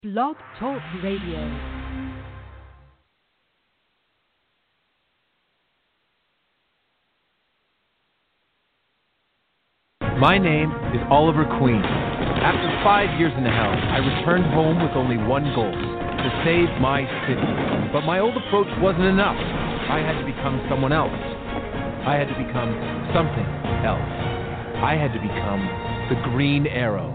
Blog Talk Radio. My name is Oliver Queen. After 5 years in hell, I returned home with only one goal, to save my city. But my old approach wasn't enough. I had to become someone else. I had to become something else. I had to become the Green Arrow.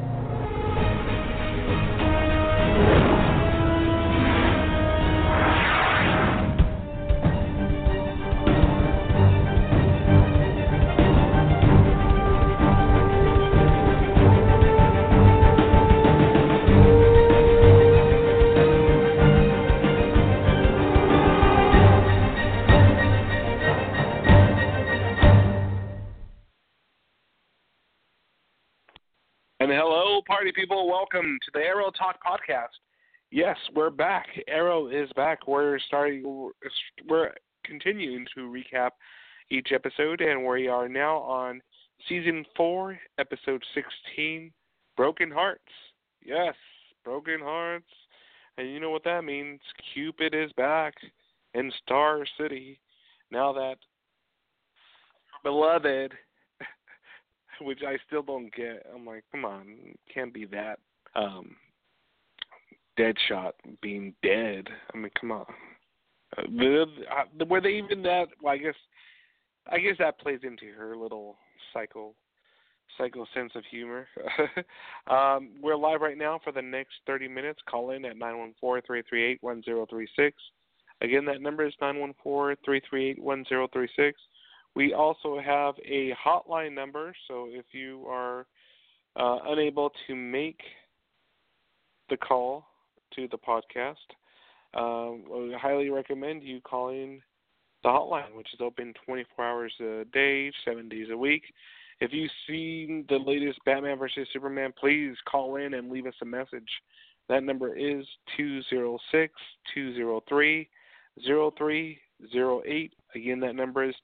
And hello, party people. Welcome to the Arrow Talk podcast. Yes, we're back. Arrow is back. We're continuing to recap each episode, and we are now on season 4, episode 16, Broken Hearts. Yes, Broken Hearts. And you know what that means. Cupid is back in Star City. Now that beloved, which I still don't get. I'm like, come on, can't be that. Deadshot being dead. I mean, come on. Were they even that? Well, I guess that plays into her little psycho sense of humor. We're live right now for the next 30 minutes. Call in at 914-338-1036. Again, that number is 914-338-1036. We also have a hotline number, so if you are unable to make the call to the podcast, I highly recommend you calling the hotline, which is open 24 hours a day, 7 days a week. If you've seen the latest Batman vs. Superman, please call in and leave us a message. That number is 206-203-0308. Again, that number is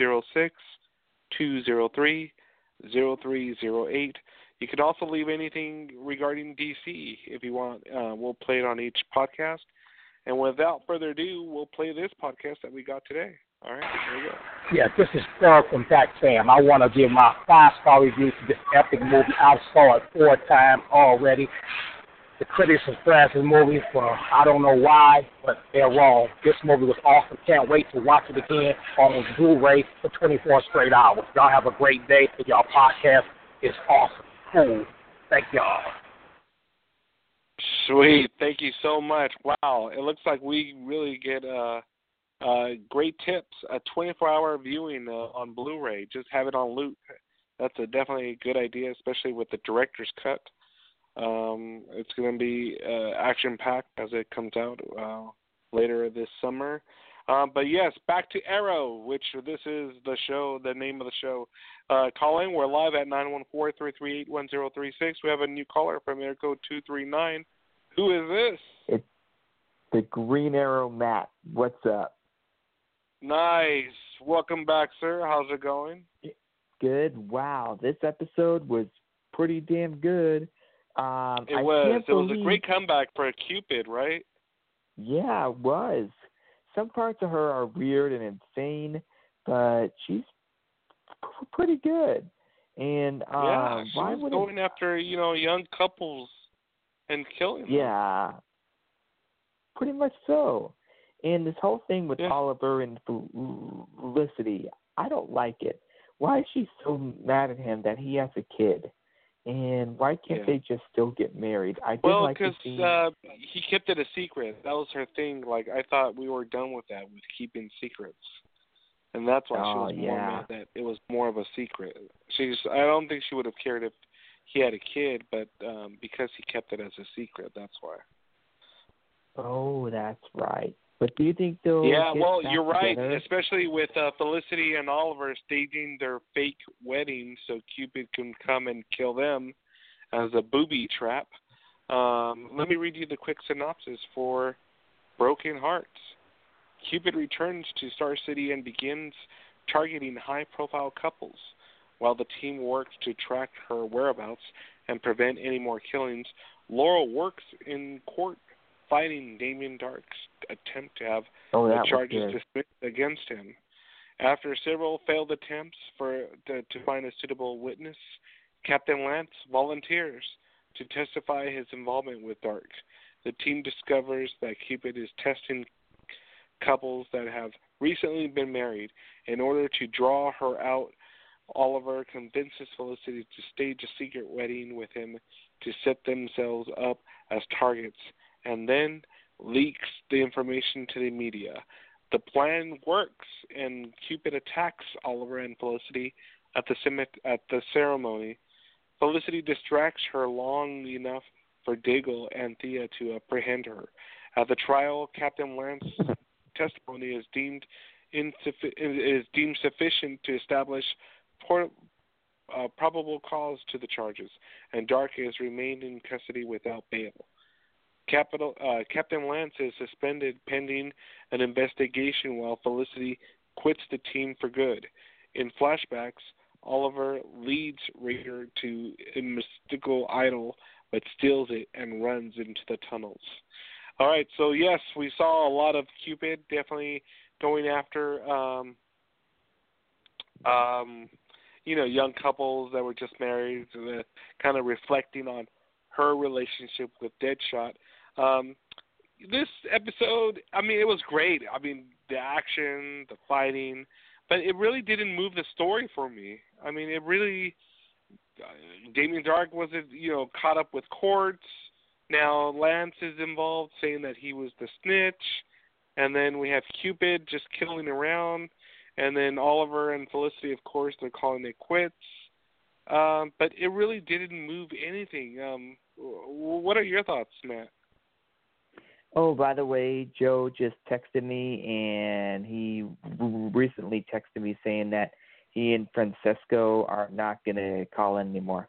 206-203-0308. You can also leave anything regarding DC if you want. We'll play it on each podcast. And without further ado, we'll play this podcast that we got today. All right, here we go. Yeah, this is Carl from Back Fam. I want to give my 5-star review to this epic movie. I saw it 4 times already. The critics have thrashed this movie for I don't know why, but they're wrong. This movie was awesome. Can't wait to watch it again on Blu-ray for 24 straight hours. Y'all have a great day. Y'all podcast is awesome. Cool. Thank y'all. Sweet. Thank you so much. Wow. It looks like we really get great tips. A 24-hour viewing on Blu-ray. Just have it on loop. That's definitely a good idea, especially with the director's cut. It's going to be action-packed as it comes out later this summer. But yes, back to Arrow, which this is the show, the name of the show. Calling, we're live at 914-338-1036. We have a new caller from Air Code 239. Who is this? It's the Green Arrow, Matt. What's up? Nice. Welcome back, sir. How's it going? Good. Wow, this episode was pretty damn good. It was a great comeback for Cupid, right? Yeah, it was. Some parts of her are weird and insane, but she's pretty good. And yeah, she was going after young couples and killing them. Yeah, pretty much so. And this whole thing with Oliver and Felicity, I don't like it. Why is she so mad at him that he has a kid? And why can't they just still get married? Because he kept it a secret. That was her thing. Like, I thought we were done with that, with keeping secrets. And that's why she was more mad that it was more of a secret. I don't think she would have cared if he had a kid, but because he kept it as a secret, that's why. Oh, that's right. But do you think they'll you're right, together? Especially with Felicity and Oliver staging their fake wedding so Cupid can come and kill them as a booby trap. Let me read you the quick synopsis for Broken Hearts. Cupid returns to Star City and begins targeting high-profile couples. While the team works to track her whereabouts and prevent any more killings, Laurel works in court fighting Damien Dark's attempt to have Oh, the that was charges good. dismissed against him. After several failed attempts to find a suitable witness, Captain Lance volunteers to testify his involvement with Dark. The team discovers that Cupid is testing couples that have recently been married. In order to draw her out, Oliver convinces Felicity to stage a secret wedding with him to set themselves up as targets, and then leaks the information to the media. The plan works, and Cupid attacks Oliver and Felicity at the ceremony. Felicity distracts her long enough for Diggle and Thea to apprehend her. At the trial, Captain Lance's testimony is deemed sufficient to establish probable cause to the charges, and Dark is remained in custody without bail. Captain Lance is suspended pending an investigation while Felicity quits the team for good. In flashbacks, Oliver leads Raider to a mystical idol, but steals it and runs into the tunnels. All right, so yes, we saw a lot of Cupid definitely going after, young couples that were just married, kind of reflecting on her relationship with Deadshot. This episode, it was great. The action, the fighting, but it really didn't move the story for me. It really, Damien Dark wasn't, caught up with courts. Now Lance is involved, saying that he was the snitch, and then we have Cupid just killing around, and then Oliver and Felicity, of course, they're calling it quits. But it really didn't move anything. What are your thoughts, Matt? Oh, by the way, Joe just texted me, and he recently texted me saying that he and Francesco are not going to call in anymore.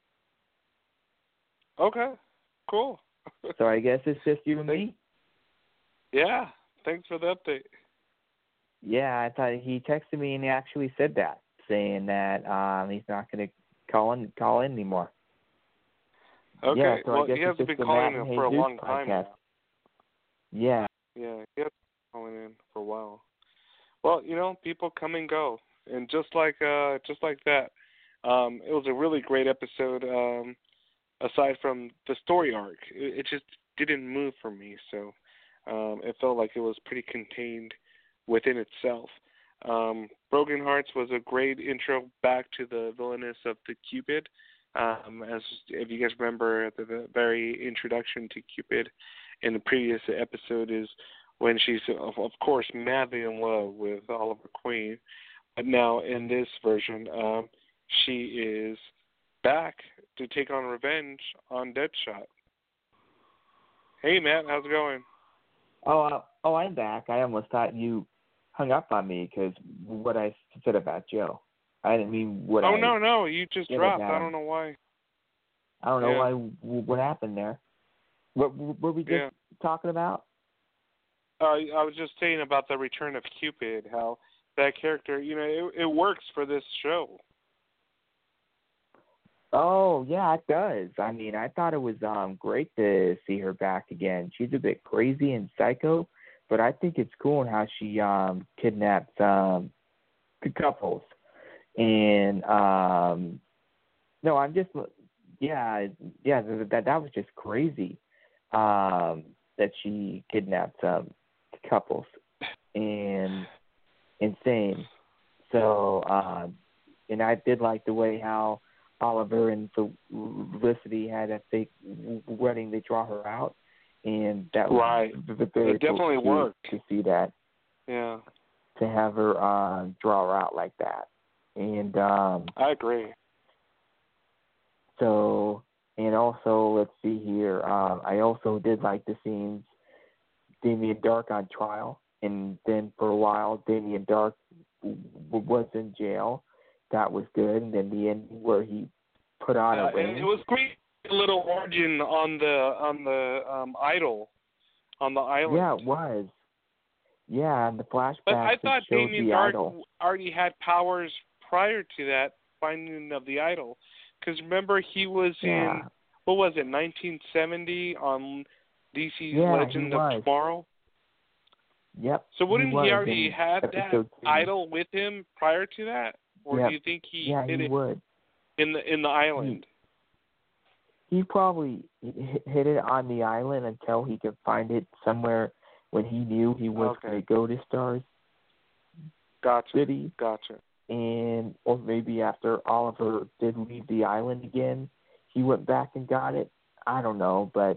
Okay, cool. So I guess it's just you and me? Yeah, thanks for the update. Yeah, I thought he texted me and he actually said that, saying that he's not going to call in anymore. Okay, yeah, so well, I guess he hasn't been calling in for a long time now. Yeah. Yeah, he has been calling in for a while. Well, people come and go, and just like that, it was a really great episode. Aside from the story arc, it just didn't move for me, so it felt like it was pretty contained within itself. Broken Hearts was a great intro back to the villainess of the Cupid. As if you guys remember, the very introduction to Cupid in the previous episode is when she's, of course, madly in love with Oliver Queen. But now in this version, she is back to take on revenge on Deadshot. Hey, Matt, how's it going? Oh, I'm back. I almost thought you hung up on me because what I said about Joe. I didn't mean what Oh, no, you just dropped. I don't know why. I don't know why. What happened there? What were we just talking about? I was just saying about the return of Cupid, how that character, it works for this show. Oh, yeah, it does. I thought it was great to see her back again. She's a bit crazy and psycho, but I think it's cool how she kidnaps couples. And no, I'm just that was just crazy that she kidnapped couples and insane. So and I did like the way how Oliver and Felicity had a fake wedding. They draw her out, and that was very it definitely cool worked to see that. Yeah, to have her draw her out like that. And I agree. So, and also, let's see here. I also did like the scenes Damien Dark on trial, and then for a while Damien Dark was in jail. That was good. And then the end where he put on a ring. It was great. A little origin on the idol on the island. Yeah, it was. Yeah, and the flashback. But I thought Damien Dark idol. already had powers prior to that finding of the idol, because remember he was in what was it, 1970 on DC's Legend he of was. Tomorrow? Yep. So wouldn't he already had that episode 2. idol with him prior to that, or Yep. do you think he Yeah, hit he it would. in the island? He probably hit it on the island until he could find it somewhere when he knew he was going to go to Star City. Gotcha. And or maybe after Oliver did leave the island again, he went back and got it. I don't know, but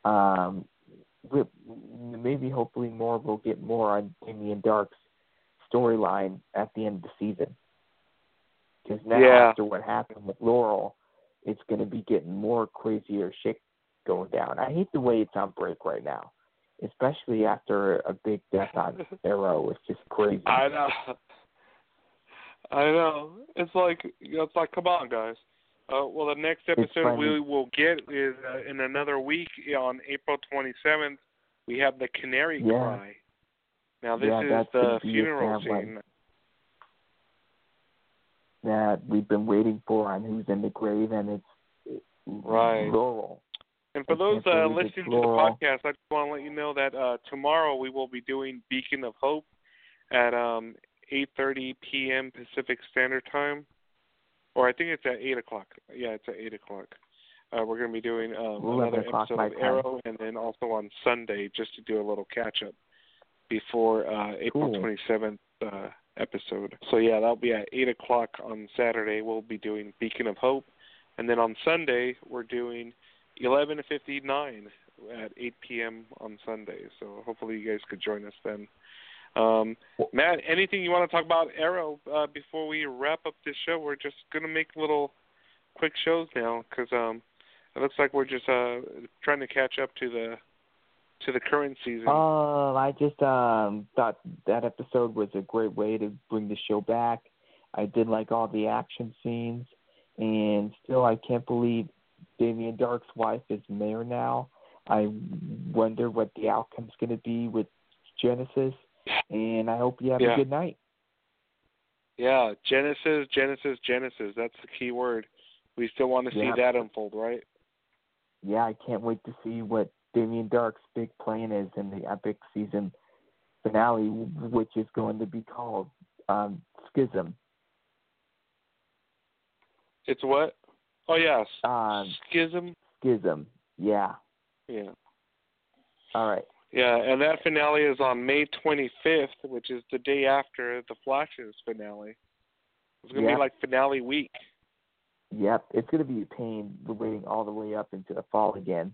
maybe hopefully more we'll get more on Damien Dark's storyline at the end of the season. Because now after what happened with Laurel, it's going to be getting more crazier shit going down. I hate the way it's on break right now, especially after a big death on Arrow. It's just crazy. I know. It's like come on, guys. Well, the next episode we will get is in another week on April 27th. We have the Canary Cry. Now this is the funeral scene that we've been waiting for on Who's in the Grave, and it's Laurel. And for those listening to the podcast, I just want to let you know that tomorrow we will be doing Beacon of Hope at 8:30 p.m. Pacific Standard Time, or I think it's at 8 o'clock. Yeah, it's at 8 o'clock. We're going to be doing another episode of Arrow, and then also on Sunday just to do a little catch-up before April 27th episode. So, yeah, that'll be at 8 o'clock on Saturday. We'll be doing Beacon of Hope. And then on Sunday, we're doing 11:59 at 8 p.m. on Sunday. So hopefully you guys could join us then. Matt, anything you want to talk about Arrow before we wrap up this show? We're just going to make little quick shows now because it looks like we're just trying to catch up to the current season. I just thought that episode was a great way to bring the show back. I did like all the action scenes, and still I can't believe Damien Dark's wife is mayor now. I wonder what the outcome's going to be with Genesis, and I hope you have a good night. Yeah, Genesis. That's the key word. We still want to see that unfold, right? Yeah, I can't wait to see what Damien Dark's big plan is in the epic season finale, which is going to be called Schism. It's what? Oh, yeah. Schism? Schism, yeah. Yeah. All right. Yeah, and that finale is on May 25th, which is the day after the Flash's finale. It's going to be like finale week. Yep, it's going to be a pain waiting all the way up into the fall again.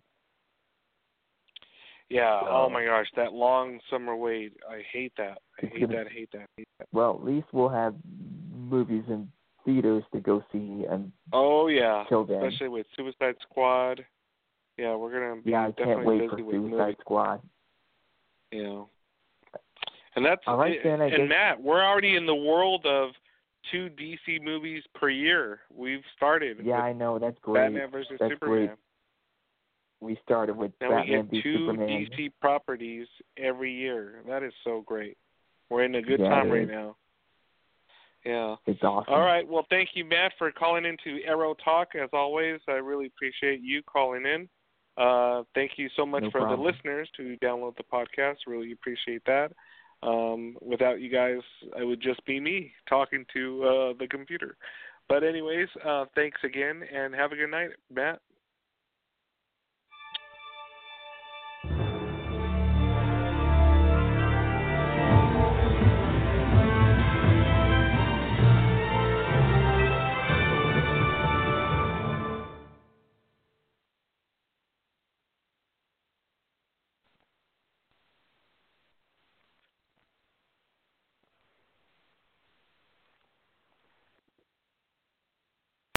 Yeah, oh my gosh, that long summer wait. I hate that. I hate that. Well, at least we'll have movies in theaters to go see. And till then. Especially with Suicide Squad. Yeah, we're going to be I can't wait for Suicide Squad. Yeah. And that's all right, then, and Matt, we're already in the world of 2 DC movies per year. We've started. Yeah, I know. That's great. Batman versus that's Superman. Great. We started with now Batman we get 2 Superman. DC properties every year. That is so great. We're in a good time right now. Yeah. It's awesome. All right. Well, thank you, Matt, for calling into Arrow Talk. As always, I really appreciate you calling in. Thank you so much for the listeners who download the podcast. Really appreciate that. Without you guys, it would just be me talking to the computer. But anyways, thanks again, and have a good night, Matt.